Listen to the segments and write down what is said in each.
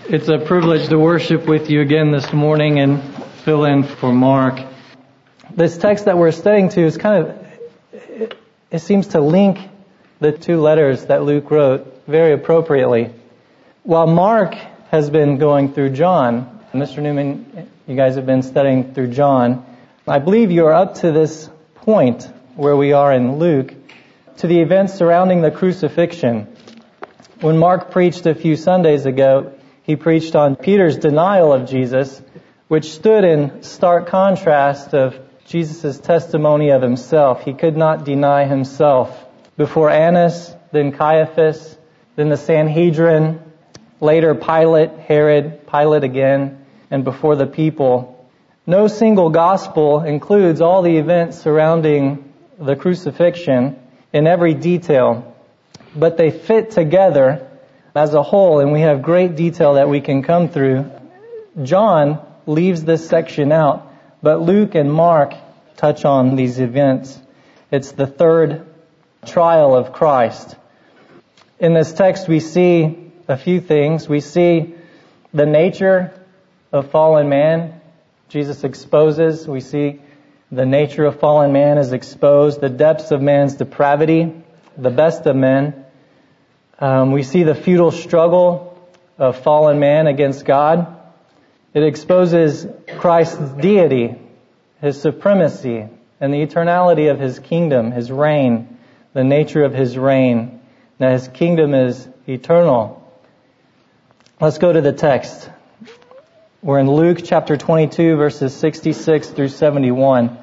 It's a privilege to worship with you again this morning and fill in for Mark. This text that we're studying to is it seems to link the two letters that Luke wrote very appropriately. While Mark has been going through John, Mr. Newman, you guys have been studying through John, I believe you are up to this point where we are in Luke, to the events surrounding the crucifixion. When Mark preached a few Sundays ago, he preached on Peter's denial of Jesus, which stood in stark contrast of Jesus' testimony of himself. He could not deny himself. Before Annas, then Caiaphas, then the Sanhedrin, later Pilate, Herod, Pilate again, and before the people. No single gospel includes all the events surrounding the crucifixion in every detail, but they fit together as a whole, and we have great detail that we can come through. John leaves this section out, but Luke and Mark touch on these events. It's the third trial of Christ. In this text, we see a few things. We see the nature of fallen man. Jesus exposes. We see the nature of fallen man is exposed, the depths of man's depravity, the best of men. We see the futile struggle of fallen man against God. It exposes Christ's deity, His supremacy, and the eternality of His kingdom, His reign, the nature of His reign. Now His kingdom is eternal. Let's go to the text. We're in Luke chapter 22, verses 66 through 71.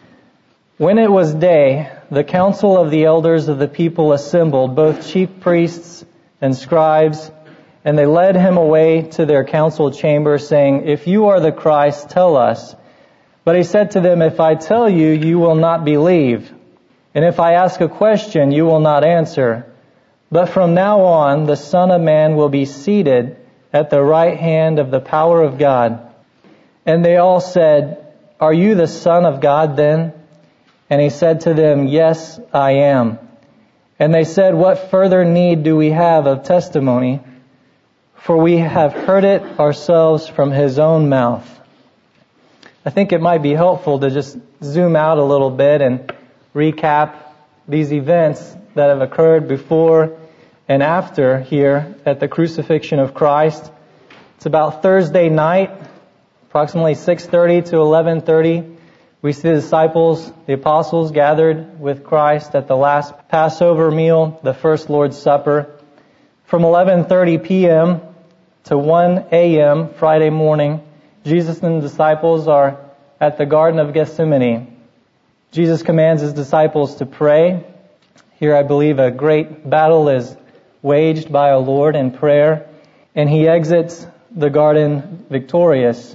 When it was day, the council of the elders of the people assembled, both chief priests and scribes, and they led him away to their council chamber, saying, "If you are the Christ, tell us." But he said to them, "If I tell you, you will not believe. And if I ask a question, you will not answer. But from now on, the Son of Man will be seated at the right hand of the power of God." And they all said, "Are you the Son of God then?" And he said to them, "Yes, I am." And they said, "What further need do we have of testimony? For we have heard it ourselves from His own mouth." I think it might be helpful to just zoom out a little bit and recap these events that have occurred before and after here at the crucifixion of Christ. It's about Thursday night, approximately 6:30 to 11:30. We see the disciples, the apostles, gathered with Christ at the last Passover meal, the first Lord's Supper. From 11:30 p.m. to 1 a.m. Friday morning, Jesus and the disciples are at the Garden of Gethsemane. Jesus commands His disciples to pray. Here I believe a great battle is waged by our Lord in prayer, and He exits the garden victorious,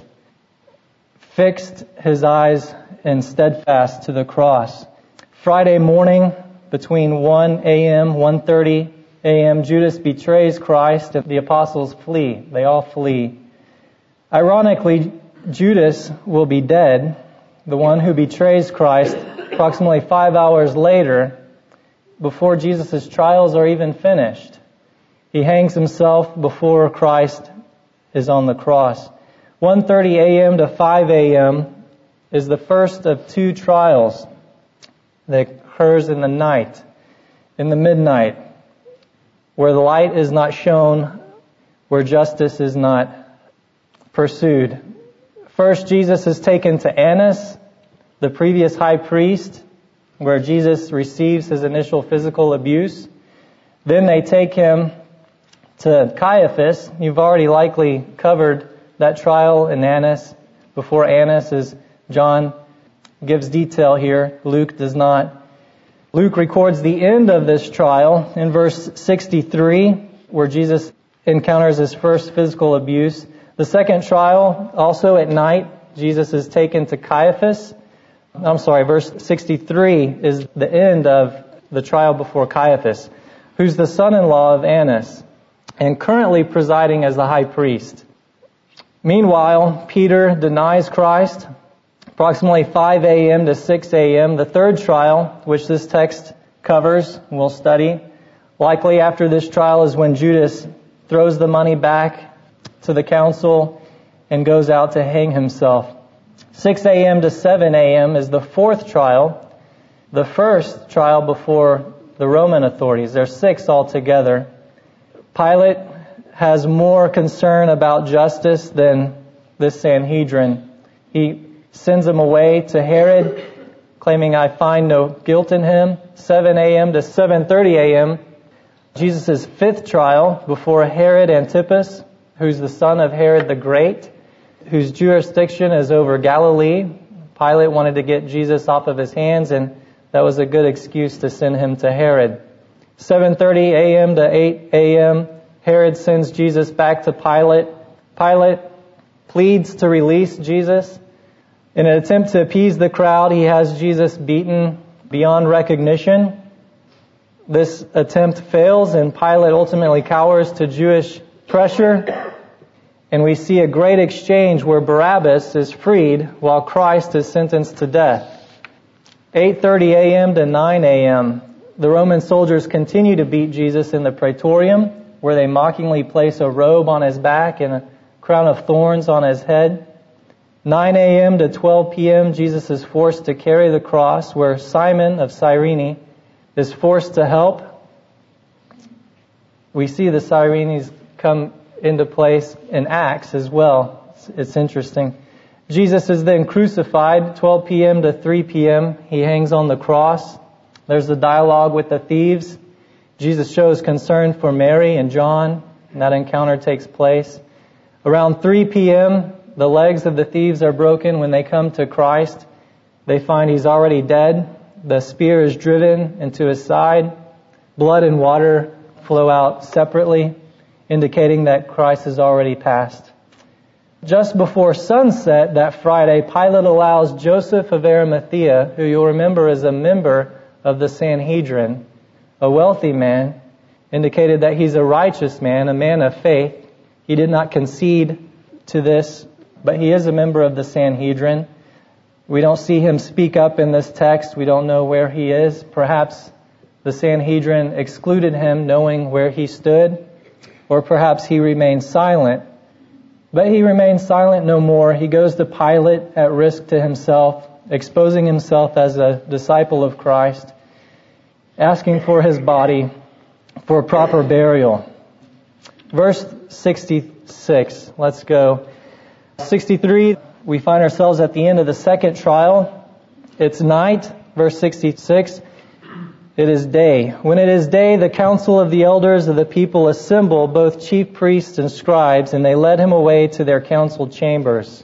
fixed His eyes and steadfast to the cross. Friday morning, between 1 a.m., 1:30 a.m., Judas betrays Christ and the apostles flee. They all flee. Ironically, Judas will be dead, the one who betrays Christ, approximately 5 hours later, before Jesus' trials are even finished. He hangs himself before Christ is on the cross. 1:30 a.m. to 5 a.m. is the first of two trials that occurs in the night, in the midnight, where the light is not shown, where justice is not pursued. First, Jesus is taken to Annas, the previous high priest, where Jesus receives his initial physical abuse. Then they take him to Caiaphas. You've already likely covered that trial in Annas. Before Annas is John gives detail here. Luke does not. Luke records the end of this trial in verse 63, where Jesus encounters his first physical abuse. The second trial, also at night, Jesus is taken to Caiaphas. Verse 63 is the end of the trial before Caiaphas, who's the son-in-law of Annas and currently presiding as the high priest. Meanwhile, Peter denies Christ. Approximately 5 a.m. to 6 a.m., the third trial, which this text covers, we'll study. Likely after this trial is when Judas throws the money back to the council and goes out to hang himself. 6 a.m. to 7 a.m. is the fourth trial, the first trial before the Roman authorities. There's 6 altogether. Pilate has more concern about justice than this Sanhedrin. He sends him away to Herod, claiming, "I find no guilt in him." 7 a.m. to 7:30 a.m., Jesus' fifth trial before Herod Antipas, who's the son of Herod the Great, whose jurisdiction is over Galilee. Pilate wanted to get Jesus off of his hands, and that was a good excuse to send him to Herod. 7:30 a.m. to 8 a.m., Herod sends Jesus back to Pilate. Pilate pleads to release Jesus. In an attempt to appease the crowd, he has Jesus beaten beyond recognition. This attempt fails, and Pilate ultimately cowers to Jewish pressure. And we see a great exchange where Barabbas is freed while Christ is sentenced to death. 8:30 a.m. to 9 a.m., the Roman soldiers continue to beat Jesus in the Praetorium, where they mockingly place a robe on his back and a crown of thorns on his head. 9 a.m. to 12 p.m., Jesus is forced to carry the cross, where Simon of Cyrene is forced to help. We see the Cyrenes come into place in Acts as well. It's interesting. Jesus is then crucified, 12 p.m. to 3 p.m. He hangs on the cross. There's a dialogue with the thieves. Jesus shows concern for Mary and John, and that encounter takes place. Around 3 p.m., the legs of the thieves are broken when they come to Christ. They find he's already dead. The spear is driven into his side. Blood and water flow out separately, indicating that Christ has already passed. Just before sunset that Friday, Pilate allows Joseph of Arimathea, who you'll remember is a member of the Sanhedrin, a wealthy man, indicated that he's a righteous man, a man of faith. He did not concede to this, but he is a member of the Sanhedrin. We don't see him speak up in this text. We don't know where he is. Perhaps the Sanhedrin excluded him knowing where he stood, or perhaps he remained silent. But he remains silent no more. He goes to Pilate at risk to himself, exposing himself as a disciple of Christ, asking for his body for proper burial. Verse 66, let's go. 63, we find ourselves at the end of the second trial. It's night, verse 66. It is day. When it is day, the council of the elders of the people assemble, both chief priests and scribes, and they led him away to their council chambers.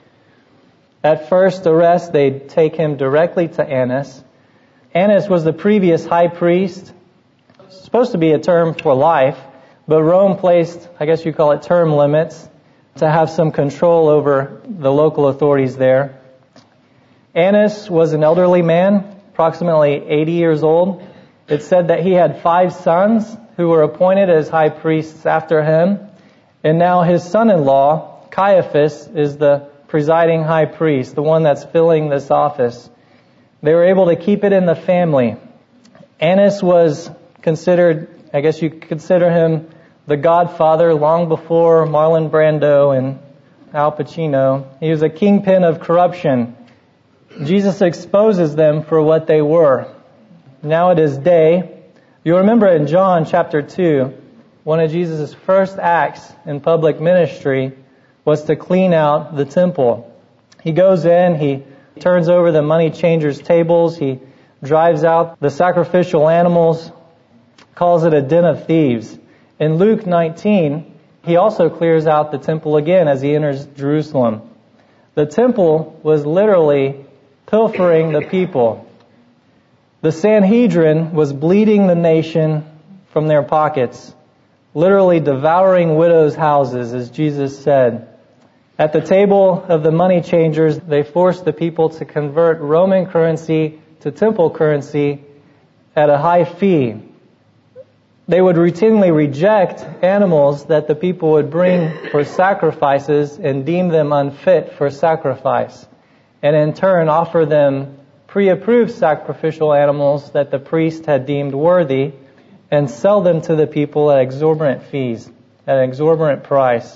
At first arrest, they take him directly to Annas. Annas was the previous high priest. It's supposed to be a term for life, but Rome placed, I guess you call it, term limits to have some control over the local authorities there. Annas was an elderly man, approximately 80 years old. It said that he had 5 sons who were appointed as high priests after him. And now his son-in-law, Caiaphas, is the presiding high priest, the one that's filling this office. They were able to keep it in the family. Annas was considered, I guess you could consider him the godfather long before Marlon Brando and Al Pacino. He was a kingpin of corruption. Jesus exposes them for what they were. Now it is day. You'll remember in John chapter 2, one of Jesus' first acts in public ministry was to clean out the temple. He goes in, he turns over the money changers' tables, he drives out the sacrificial animals, calls it a den of thieves. In Luke 19, he also clears out the temple again as he enters Jerusalem. The temple was literally pilfering the people. The Sanhedrin was bleeding the nation from their pockets, literally devouring widows' houses, as Jesus said. At the table of the money changers, they forced the people to convert Roman currency to temple currency at a high fee. They would routinely reject animals that the people would bring for sacrifices and deem them unfit for sacrifice, and in turn offer them pre-approved sacrificial animals that the priest had deemed worthy and sell them to the people at exorbitant fees, at an exorbitant price.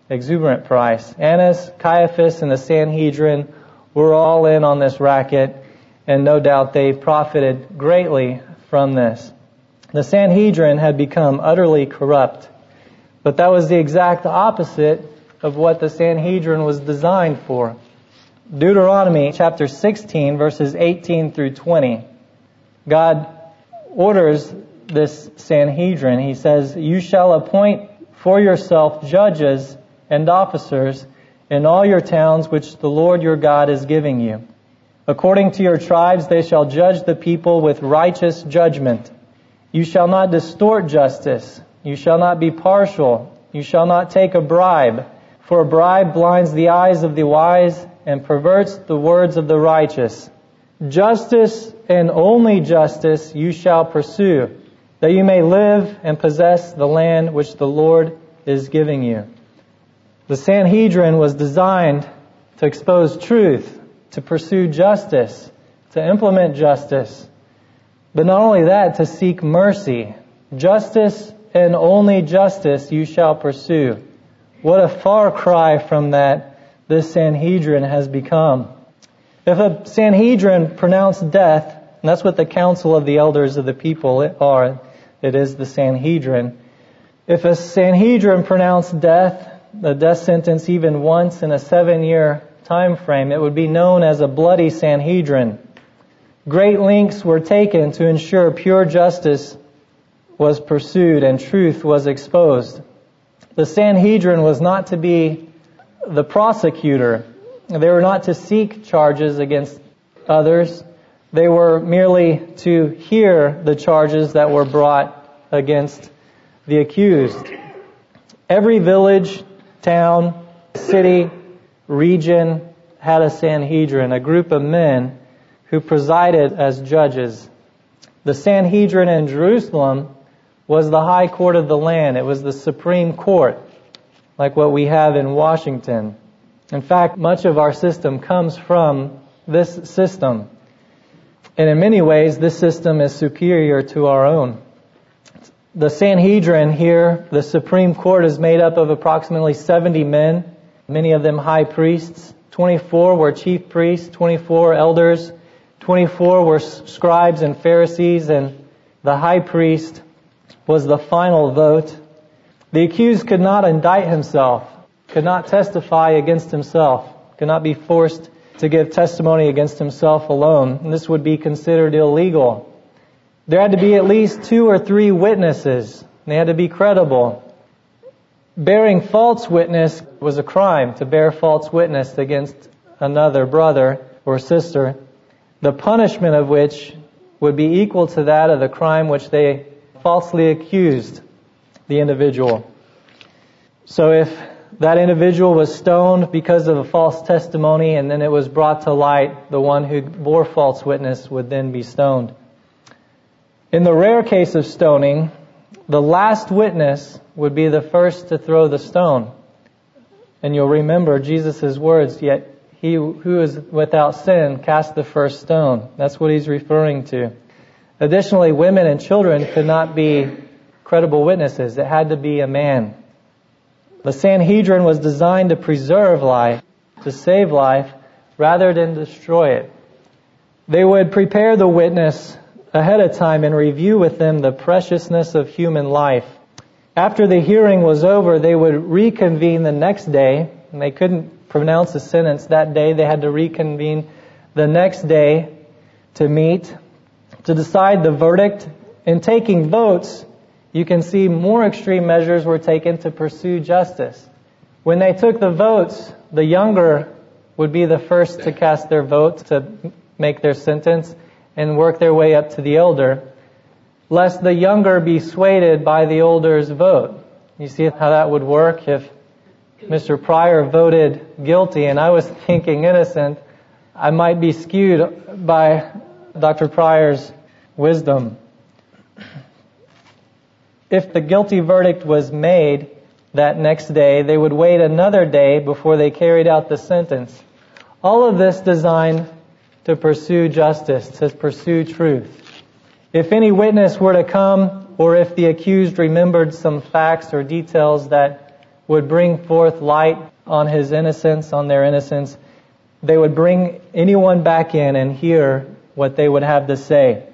exuberant price. Annas, Caiaphas, and the Sanhedrin were all in on this racket, and no doubt they profited greatly from this. The Sanhedrin had become utterly corrupt, but that was the exact opposite of what the Sanhedrin was designed for. Deuteronomy chapter 16, verses 18 through 20. God orders this Sanhedrin. He says, "You shall appoint for yourself judges and officers in all your towns which the Lord your God is giving you. According to your tribes they shall judge the people with righteous judgment. You shall not distort justice. You shall not be partial. You shall not take a bribe, for a bribe blinds the eyes of the wise and perverts the words of the righteous. Justice and only justice you shall pursue, that you may live and possess the land which the Lord is giving you." The Sanhedrin was designed to expose truth, to pursue justice, to implement justice. But not only that, to seek mercy. Justice and only justice you shall pursue. What a far cry from that this Sanhedrin has become. If a Sanhedrin pronounced death, and that's what the council of the elders of the people are, it is the Sanhedrin. If a Sanhedrin pronounced death, the death sentence even once in a 7-year time frame, it would be known as a bloody Sanhedrin. Great lengths were taken to ensure pure justice was pursued and truth was exposed. The Sanhedrin was not to be the prosecutor. They were not to seek charges against others. They were merely to hear the charges that were brought against the accused. Every village, town, city, region had a Sanhedrin, a group of men who presided as judges. The Sanhedrin in Jerusalem was the high court of the land. It was the supreme court, like what we have in Washington. In fact, much of our system comes from this system. And in many ways, this system is superior to our own. The Sanhedrin here, the Supreme Court, is made up of approximately 70 men, many of them high priests. 24 were chief priests, 24 elders, 24 were scribes and Pharisees, and the high priest was the final vote. The accused could not indict himself, could not testify against himself, could not be forced to give testimony against himself alone. And this would be considered illegal. There had to be at least 2 or 3 witnesses. They had to be credible. Bearing false witness was a crime, to bear false witness against another brother or sister, the punishment of which would be equal to that of the crime which they falsely accused the individual. So if that individual was stoned because of a false testimony and then it was brought to light, the one who bore false witness would then be stoned. In the rare case of stoning, the last witness would be the first to throw the stone. And you'll remember Jesus' words, "Yet he who is without sin cast the first stone." That's what he's referring to. Additionally, women and children could not be credible witnesses. It had to be a man. The Sanhedrin was designed to preserve life, to save life, rather than destroy it. They would prepare the witness ahead of time and review with them the preciousness of human life. After the hearing was over, they would reconvene the next day, and they couldn't pronounce a sentence that day. They had to reconvene the next day to meet, to decide the verdict. In taking votes, you can see more extreme measures were taken to pursue justice. When they took the votes, the younger would be the first to cast their vote to make their sentence and work their way up to the elder, lest the younger be swayed by the older's vote. You see how that would work? If Mr. Pryor voted guilty and I was thinking innocent, I might be skewed by Dr. Pryor's wisdom. If the guilty verdict was made that next day, they would wait another day before they carried out the sentence. All of this designed to pursue justice, to pursue truth. If any witness were to come, or if the accused remembered some facts or details that would bring forth light on his innocence, on their innocence, they would bring anyone back in and hear what they would have to say.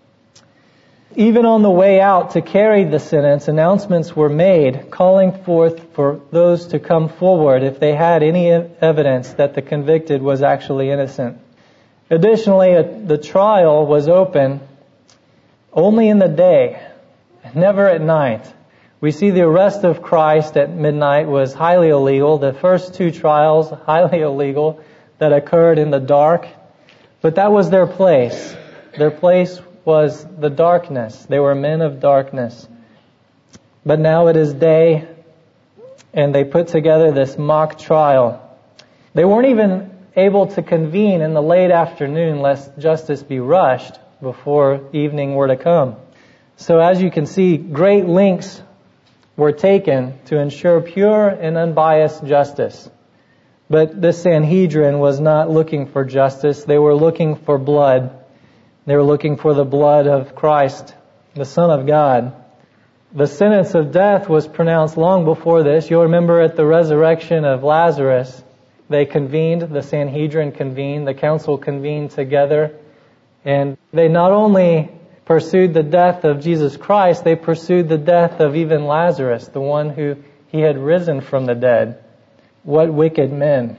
Even on the way out to carry the sentence, announcements were made calling forth for those to come forward if they had any evidence that the convicted was actually innocent. Additionally, the trial was open only in the day, never at night. We see the arrest of Christ at midnight was highly illegal. The first two trials, highly illegal, that occurred in the dark. But that was their place. Their place was the darkness. They were men of darkness. But now it is day, and they put together this mock trial. They weren't even able to convene in the late afternoon lest justice be rushed before evening were to come. So as you can see, great lengths were taken to ensure pure and unbiased justice. But this Sanhedrin was not looking for justice. They were looking for blood. They were looking for the blood of Christ, the Son of God. The sentence of death was pronounced long before this. You'll remember at the resurrection of Lazarus, they convened, the Sanhedrin convened, the council convened together, and they not only pursued the death of Jesus Christ, they pursued the death of even Lazarus, the one who he had risen from the dead. What wicked men.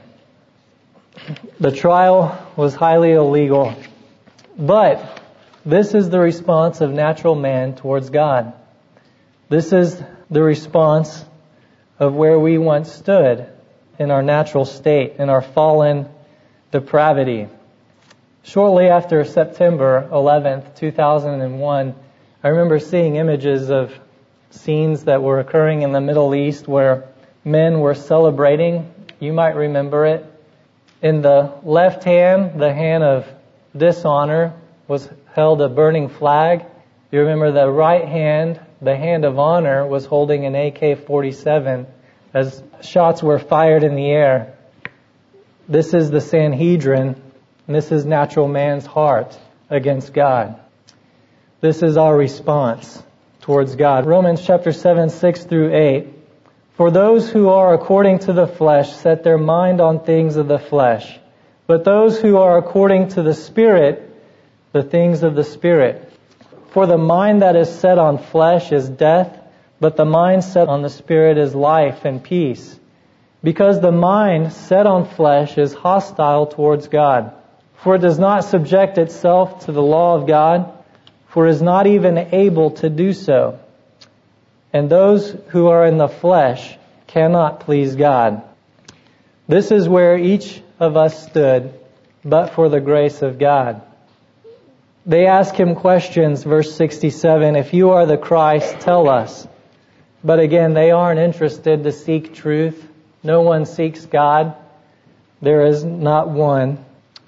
The trial was highly illegal. But this is the response of natural man towards God. This is the response of where we once stood in our natural state, in our fallen depravity. Shortly after September 11th, 2001, I remember seeing images of scenes that were occurring in the Middle East where men were celebrating. You might remember it. In the left hand, the hand of dishonor, was held a burning flag. You remember the right hand, the hand of honor, was holding an AK-47 as shots were fired in the air. This is the Sanhedrin, and this is natural man's heart against God. This is our response towards God. Romans chapter 7, 6 through 8. For those who are according to the flesh set their mind on things of the flesh, but those who are according to the Spirit, the things of the Spirit. For the mind that is set on flesh is death, but the mind set on the Spirit is life and peace. Because the mind set on flesh is hostile towards God. For it does not subject itself to the law of God, for it is not even able to do so. And those who are in the flesh cannot please God. This is where each of us stood, but for the grace of God. They ask him questions, verse 67, if you are the Christ, tell us. But again, they aren't interested to seek truth. No one seeks God. There is not one.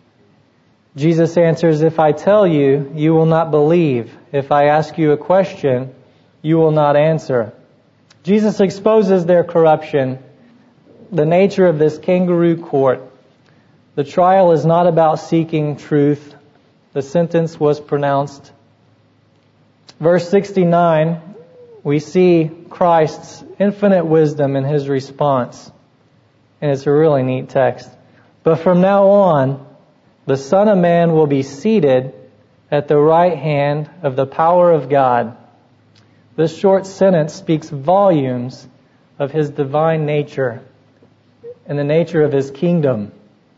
Jesus answers, if I tell you, you will not believe. If I ask you a question, you will not answer. Jesus exposes their corruption, the nature of this kangaroo court. The trial is not about seeking truth. The sentence was pronounced. Verse 69, we see Christ's infinite wisdom in his response. And it's a really neat text. But from now on, the Son of Man will be seated at the right hand of the power of God. This short sentence speaks volumes of his divine nature and the nature of his kingdom.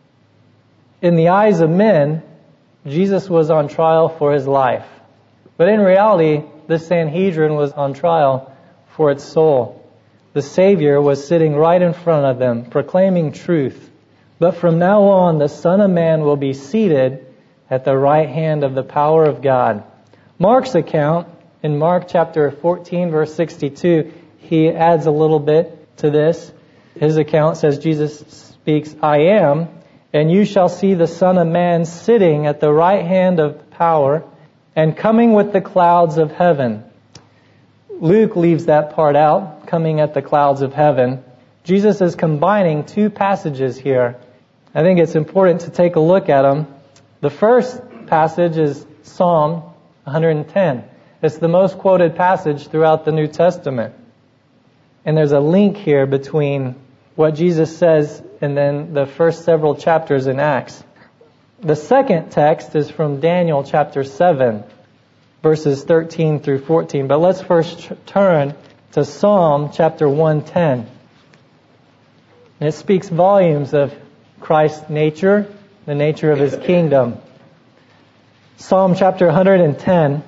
In the eyes of men, Jesus was on trial for his life. But in reality, the Sanhedrin was on trial for its soul. The Savior was sitting right in front of them, proclaiming truth. But from now on, the Son of Man will be seated at the right hand of the power of God. Mark's account, in Mark chapter 14, verse 62, he adds a little bit to this. His account says, Jesus speaks, I am, and you shall see the Son of Man sitting at the right hand of power and coming with the clouds of heaven. Luke leaves that part out, coming at the clouds of heaven. Jesus is combining two passages here. I think it's important to take a look at them. The first passage is Psalm 110. It's the most quoted passage throughout the New Testament. And there's a link here between what Jesus says and then the first several chapters in Acts. The second text is from Daniel chapter 7, verses 13 through 14. But let's first turn to Psalm chapter 110. And it speaks volumes of Christ's nature, the nature of His kingdom. Psalm chapter 110.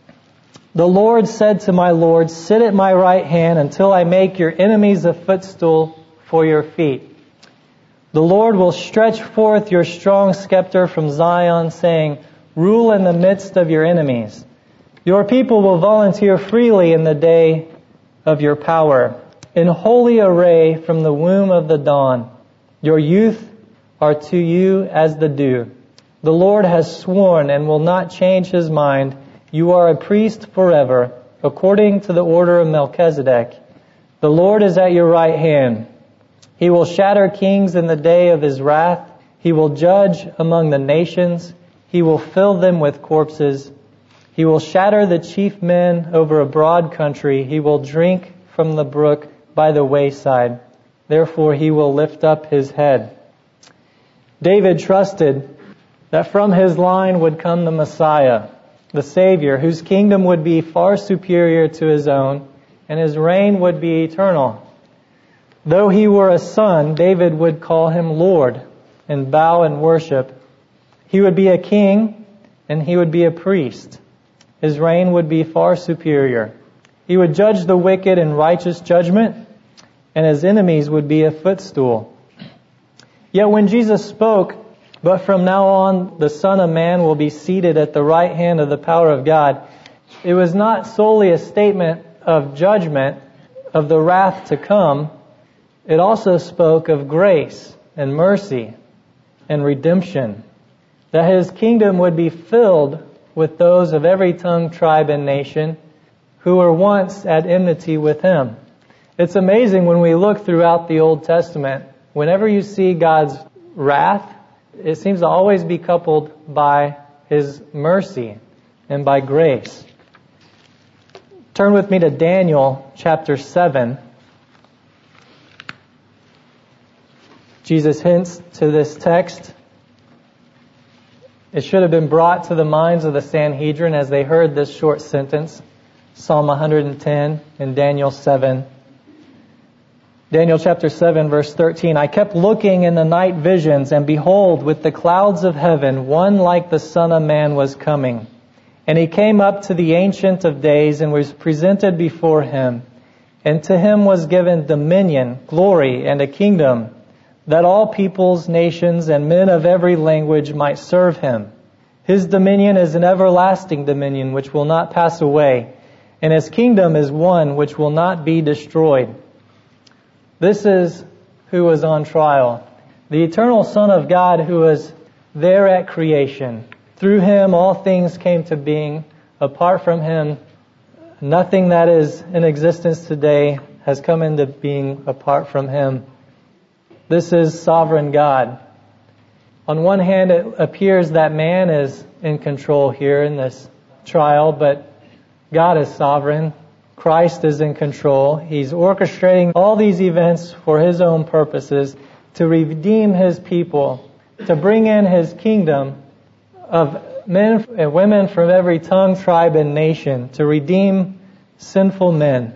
The Lord said to my Lord, sit at my right hand until I make your enemies a footstool for your feet. The Lord will stretch forth your strong scepter from Zion, saying, rule in the midst of your enemies. Your people will volunteer freely in the day of your power. In holy array from the womb of the dawn, your youth are to you as the dew. The Lord has sworn and will not change His mind. You are a priest forever, according to the order of Melchizedek. The Lord is at your right hand. He will shatter kings in the day of His wrath. He will judge among the nations. He will fill them with corpses. He will shatter the chief men over a broad country. He will drink from the brook by the wayside. Therefore He will lift up His head. David trusted that from his line would come the Messiah, the Savior, whose kingdom would be far superior to his own, and His reign would be eternal. Though he were a son, David would call Him Lord and bow and worship. He would be a king and he would be a priest. His reign would be far superior. He would judge the wicked in righteous judgment, and his enemies would be a footstool. Yet when Jesus spoke, but from now on the Son of Man will be seated at the right hand of the power of God, it was not solely a statement of judgment, of the wrath to come. It also spoke of grace and mercy and redemption, that His kingdom would be filled with those of every tongue, tribe, and nation who were once at enmity with Him. It's amazing when we look throughout the Old Testament, whenever you see God's wrath, it seems to always be coupled by His mercy and by grace. Turn with me to Daniel chapter 7. Jesus hints to this text. It should have been brought to the minds of the Sanhedrin as they heard this short sentence. Psalm 110 and Daniel 7. Daniel chapter 7 verse 13. I kept looking in the night visions, and behold, with the clouds of heaven, one like the Son of Man was coming. And He came up to the Ancient of Days and was presented before Him. And to Him was given dominion, glory, and a kingdom, that all peoples, nations, and men of every language might serve Him. His dominion is an everlasting dominion which will not pass away, and His kingdom is one which will not be destroyed. This is who was on trial. The eternal Son of God who was there at creation. Through Him all things came to being. Apart from Him, nothing that is in existence today has come into being apart from Him. This is sovereign God. On one hand, it appears that man is in control here in this trial, but God is sovereign. Christ is in control. He's orchestrating all these events for His own purposes, to redeem His people, to bring in His kingdom of men and women from every tongue, tribe, and nation, to redeem sinful men.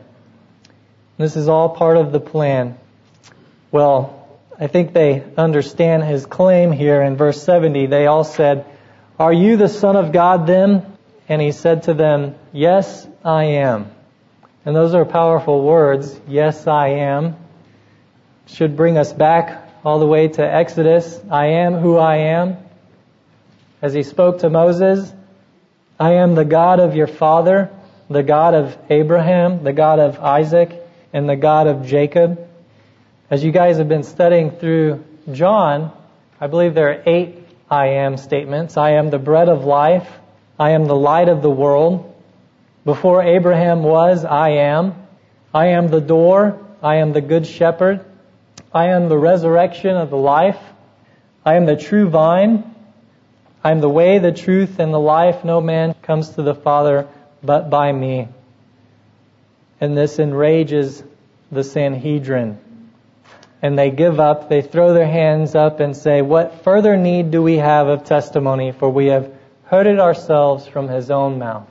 This is all part of the plan. Well, I think they understand His claim here in verse 70. They all said, "Are you the Son of God then?" And He said to them, "Yes, I am." And those are powerful words. Yes, I am. Should bring us back all the way to Exodus. I am who I am. As He spoke to Moses, I am the God of your father, the God of Abraham, the God of Isaac, and the God of Jacob. As you guys have been studying through John, I believe there are 8 I am statements. I am the bread of life. I am the light of the world. Before Abraham was, I am. I am the door. I am the good shepherd. I am the resurrection of the life. I am the true vine. I am the way, the truth, and the life. No man comes to the Father but by me. And this enrages the Sanhedrin. And they give up, they throw their hands up and say, "What further need do we have of testimony? For we have heard it ourselves from his own mouth."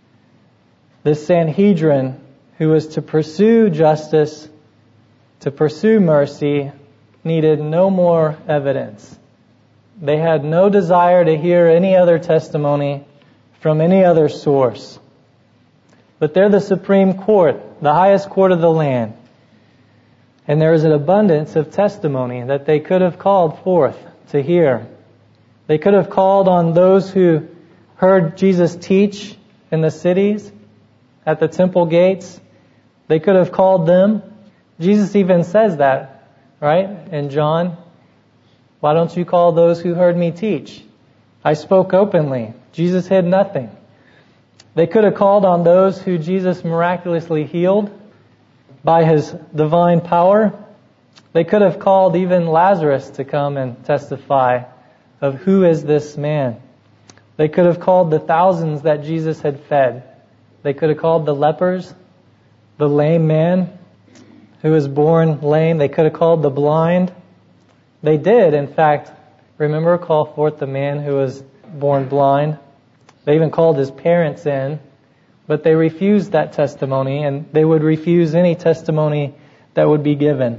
This Sanhedrin, who was to pursue justice, to pursue mercy, needed no more evidence. They had no desire to hear any other testimony from any other source. But they're the Supreme Court, the highest court of the land. And there is an abundance of testimony that they could have called forth to hear. They could have called on those who heard Jesus teach in the cities, at the temple gates. They could have called them. Jesus even says that, right? In John, "Why don't you call those who heard me teach? I spoke openly." Jesus hid nothing. They could have called on those who Jesus miraculously healed by his divine power. They could have called even Lazarus to come and testify of who is this man. They could have called the thousands that Jesus had fed. They could have called the lepers, the lame man who was born lame. They could have called the blind. They did, in fact, remember, call forth the man who was born blind. They even called his parents in, but they refused that testimony, and they would refuse any testimony that would be given.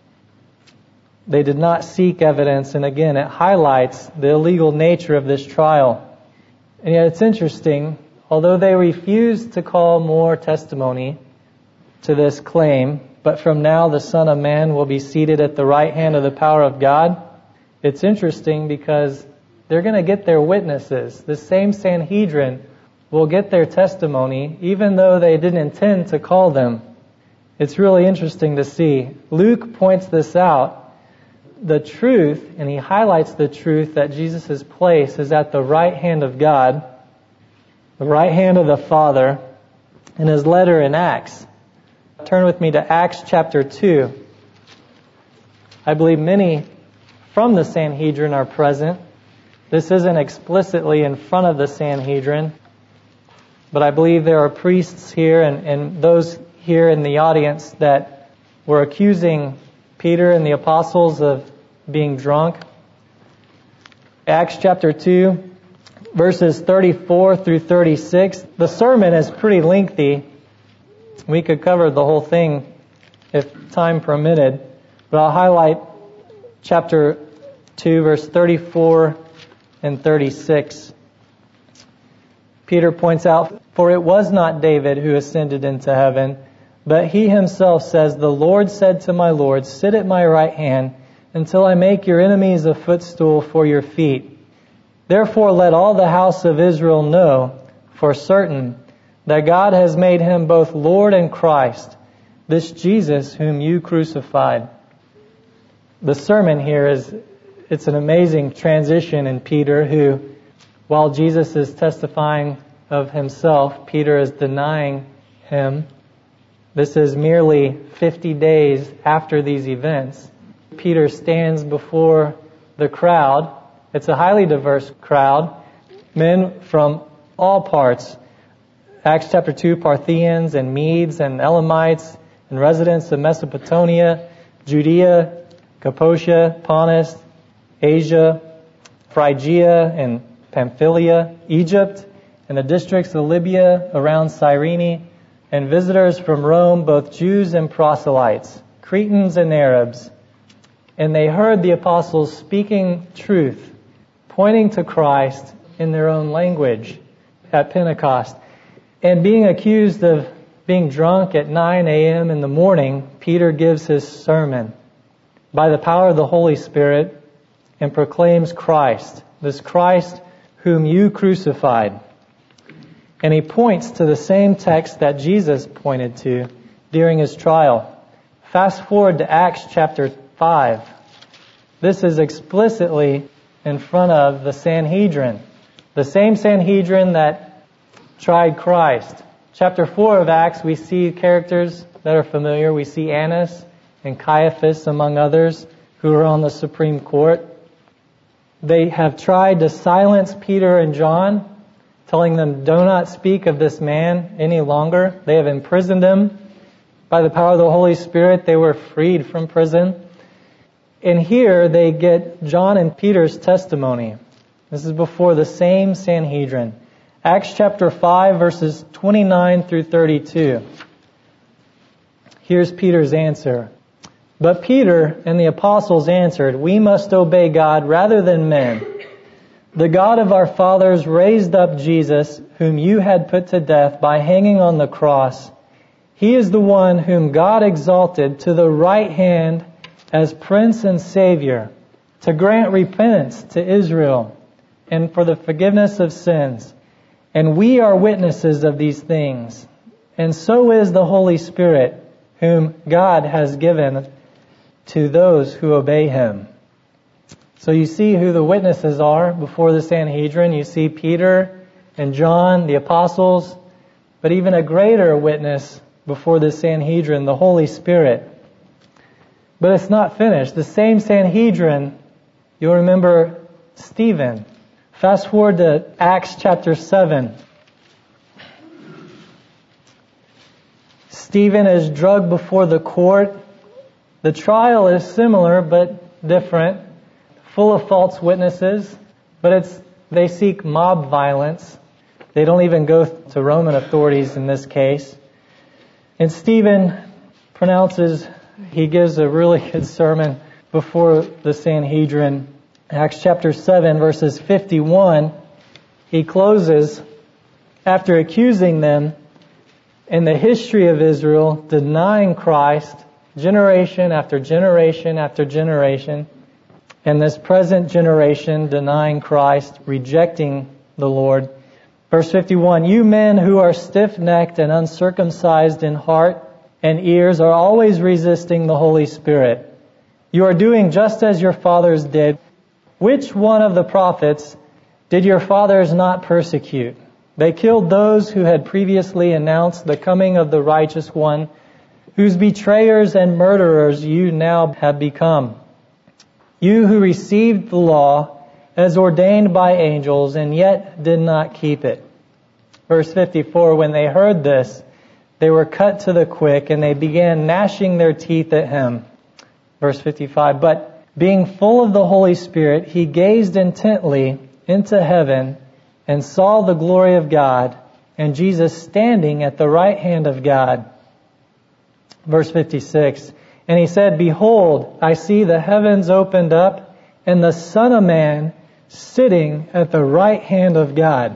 They did not seek evidence, and again, it highlights the illegal nature of this trial. And yet it's interesting, although they refused to call more testimony to this claim, "But from now the Son of Man will be seated at the right hand of the power of God," it's interesting because they're going to get their witnesses. The same Sanhedrin will get their testimony, even though they didn't intend to call them. It's really interesting to see. Luke points this out. The truth, and he highlights the truth that Jesus' place is at the right hand of God, the right hand of the Father, in his letter in Acts. Turn with me to Acts chapter 2. I believe many from the Sanhedrin are present. This isn't explicitly in front of the Sanhedrin, but I believe there are priests here and those here in the audience that were accusing Peter and the apostles of being drunk. Acts chapter 2, verses 34 through 36. The sermon is pretty lengthy. We could cover the whole thing if time permitted, but I'll highlight chapter 2, verse 34 and 36. Peter points out, "For it was not David who ascended into heaven, but he himself says, 'The Lord said to my Lord, sit at my right hand until I make your enemies a footstool for your feet.' Therefore let all the house of Israel know for certain that God has made him both Lord and Christ, this Jesus whom you crucified." The sermon here it's an amazing transition in Peter, who, while Jesus is testifying of himself, Peter is denying him. This is merely 50 days after these events. Peter stands before the crowd. It's a highly diverse crowd, men from all parts. Acts chapter 2, Parthians and Medes and Elamites and residents of Mesopotamia, Judea, Cappadocia, Pontus, Asia, Phrygia and Pamphylia, Egypt, and the districts of Libya around Cyrene, and visitors from Rome, both Jews and proselytes, Cretans and Arabs. And they heard the apostles speaking truth, pointing to Christ in their own language at Pentecost. And being accused of being drunk at 9 a.m. in the morning, Peter gives his sermon by the power of the Holy Spirit and proclaims Christ, this Christ whom you crucified. And he points to the same text that Jesus pointed to during his trial. Fast forward to Acts chapter 5. This is explicitly in front of the Sanhedrin, the same Sanhedrin that tried Christ. Chapter 4 of Acts, we see characters that are familiar. We see Annas and Caiaphas, among others, who are on the Supreme Court. They have tried to silence Peter and John, telling them, "Do not speak of this man any longer." They have imprisoned him. By the power of the Holy Spirit, they were freed from prison. And here they get John and Peter's testimony. This is before the same Sanhedrin. Acts chapter 5, verses 29 through 32. Here's Peter's answer. But Peter and the apostles answered, "We must obey God rather than men. The God of our fathers raised up Jesus, whom you had put to death by hanging on the cross. He is the one whom God exalted to the right hand as Prince and Savior, to grant repentance to Israel and for the forgiveness of sins. And we are witnesses of these things. And so is the Holy Spirit, whom God has given to those who obey Him." So you see who the witnesses are before the Sanhedrin. You see Peter and John, the apostles, but even a greater witness before the Sanhedrin, the Holy Spirit. But it's not finished. The same Sanhedrin, you'll remember Stephen. Fast forward to Acts chapter 7. Stephen is drugged before the court. The trial is similar but different, full of false witnesses, but they seek mob violence. They don't even go to Roman authorities in this case. And Stephen he gives a really good sermon before the Sanhedrin. Acts chapter 7, verses 51, he closes after accusing them in the history of Israel, denying Christ, generation after generation after generation, and this present generation denying Christ, rejecting the Lord. Verse 51, "You men who are stiff-necked and uncircumcised in heart and ears are always resisting the Holy Spirit. You are doing just as your fathers did. Which one of the prophets did your fathers not persecute? They killed those who had previously announced the coming of the righteous one, whose betrayers and murderers you now have become. You who received the law as ordained by angels and yet did not keep it." Verse 54, "When they heard this, they were cut to the quick and they began gnashing their teeth at him." Verse 55, "But being full of the Holy Spirit, he gazed intently into heaven and saw the glory of God and Jesus standing at the right hand of God." Verse 56, "And he said, Behold, I see the heavens opened up and the Son of Man sitting at the right hand of God."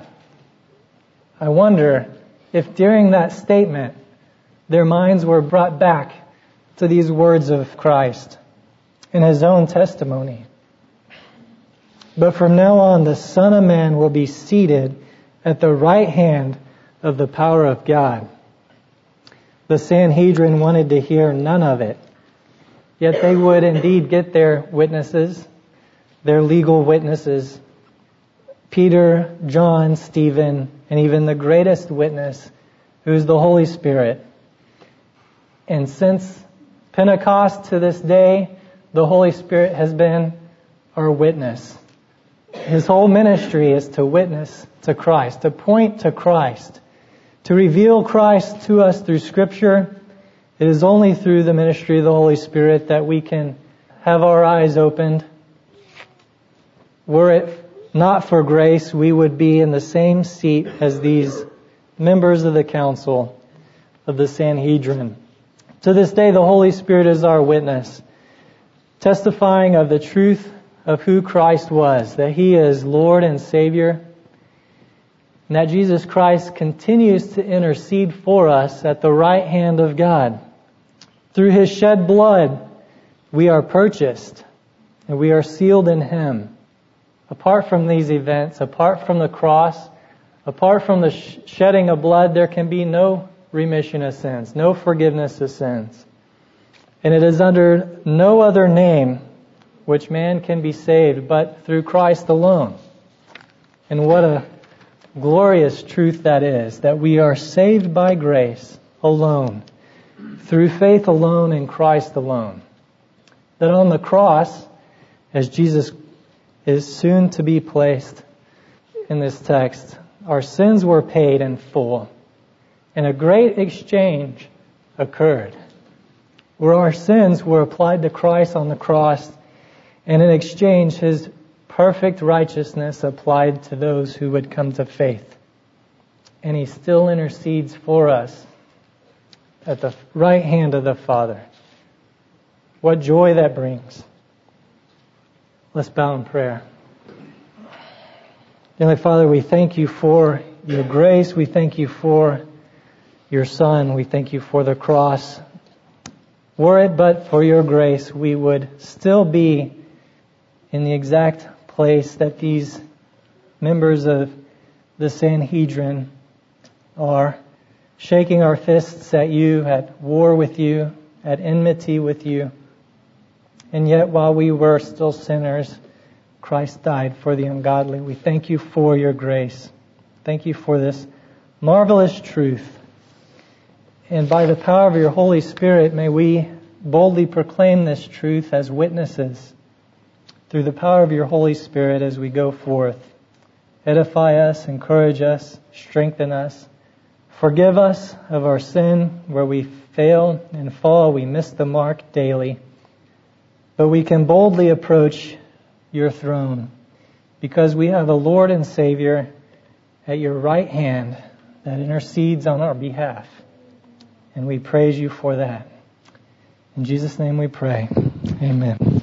I wonder if during that statement their minds were brought back to these words of Christ in His own testimony. "But from now on the Son of Man will be seated at the right hand of the power of God." The Sanhedrin wanted to hear none of it. Yet they would indeed get their witnesses, their legal witnesses. Peter, John, Stephen, and even the greatest witness, who is the Holy Spirit. And since Pentecost to this day, the Holy Spirit has been our witness. His whole ministry is to witness to Christ, to point to Christ, to reveal Christ to us through Scripture. It is only through the ministry of the Holy Spirit that we can have our eyes opened. Were it not for grace, we would be in the same seat as these members of the council of the Sanhedrin. To this day, the Holy Spirit is our witness, testifying of the truth of who Christ was, that He is Lord and Savior, and that Jesus Christ continues to intercede for us at the right hand of God. Through His shed blood, we are purchased, and we are sealed in Him. Apart from these events, apart from the cross, apart from the shedding of blood, there can be no remission of sins, no forgiveness of sins. And it is under no other name which man can be saved but through Christ alone. And what a glorious truth that is, that we are saved by grace alone, through faith alone in Christ alone. That on the cross, as Jesus is soon to be placed in this text, our sins were paid in full, and a great exchange occurred. where our sins were applied to Christ on the cross, and in exchange His perfect righteousness applied to those who would come to faith. And He still intercedes for us at the right hand of the Father. What joy that brings. Let's bow in prayer. Heavenly Father, we thank You for Your grace. We thank You for Your Son. We thank You for the cross. Were it but for Your grace, we would still be in the exact place that these members of the Sanhedrin are, shaking our fists at You, at war with You, at enmity with You. And yet, while we were still sinners, Christ died for the ungodly. We thank You for Your grace. Thank You for this marvelous truth. And by the power of Your Holy Spirit, may we boldly proclaim this truth as witnesses through the power of Your Holy Spirit as we go forth. Edify us, encourage us, strengthen us. Forgive us of our sin where we fail and fall. We miss the mark daily. But we can boldly approach Your throne because we have a Lord and Savior at Your right hand that intercedes on our behalf. And we praise You for that. In Jesus' name we pray. Amen.